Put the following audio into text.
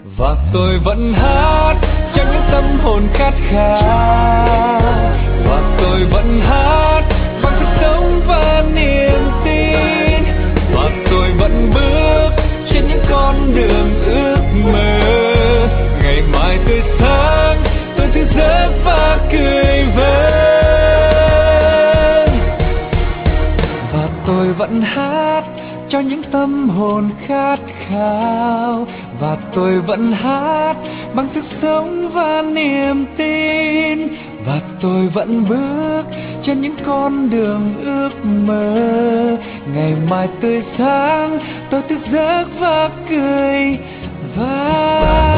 và tôi vẫn hát cho những tâm hồn khát khao, và tôi vẫn hát bằng sức sống và niềm tin, và tôi vẫn bước trên những con đường ước mơ. Ngày mai tươi sáng, tôi thức giấc và cười vơi, và tôi vẫn hát cho những tâm hồn khát khao, và tôi vẫn hát bằng sức sống và niềm tin, và tôi vẫn bước trên những con đường ước mơ. Ngày mai tươi sáng, tôi thức giấc và cười vơi.